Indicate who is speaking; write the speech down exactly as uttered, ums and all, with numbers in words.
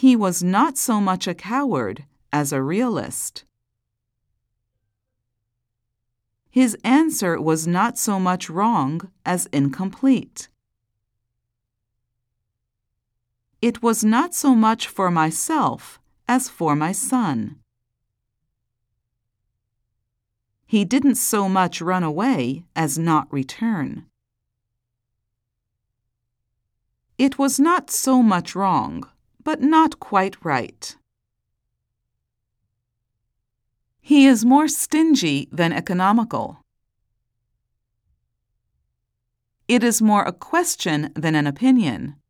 Speaker 1: He was not so much a coward as a realist. His answer was not so much wrong as incomplete. It was not so much for myself as for my son. He didn't so much run away as not return. It was not so much wrong, but not quite right. He is more stingy than economical. It is more a question than an opinion.